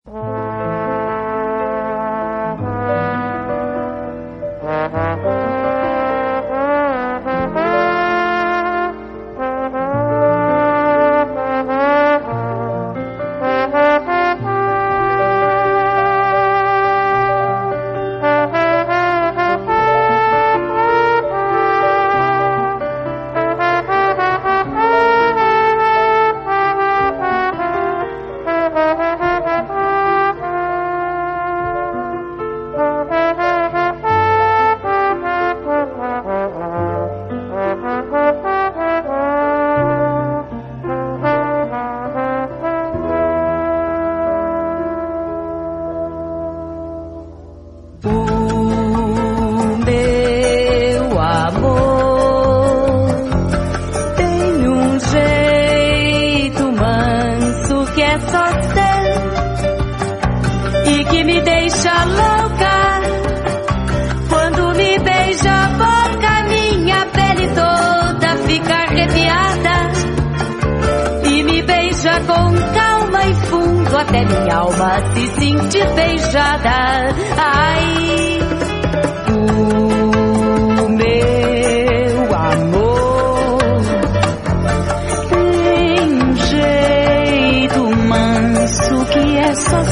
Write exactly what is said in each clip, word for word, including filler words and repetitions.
Até minha alma se sentir beijada. Ai, o meu amor tem um jeito manso que é só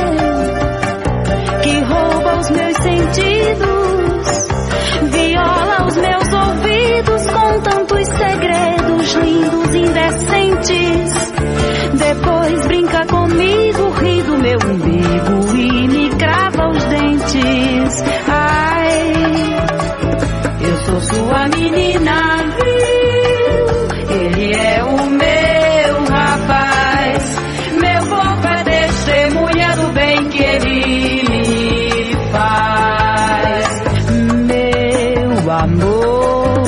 seu, que rouba os meus sentidos, viola os meus ouvidos com tantos segredos lindos, indecentes. Depois brinca comigo, ri do meu umbigo e me crava os dentes. Ai, eu sou sua menina, viu? Ele é o meu rapaz. Meu corpo é testemunha do bem que ele me faz. Meu amor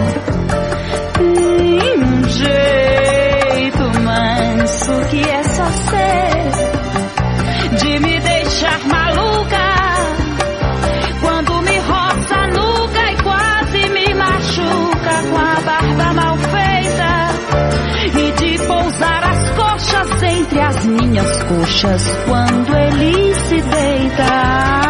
tem um jeito manso que é só ser, de me deixar maluca quando me roça a nuca e quase me machuca com a barba mal feita, e de pousar as coxas entre as minhas coxas quando ele se deita.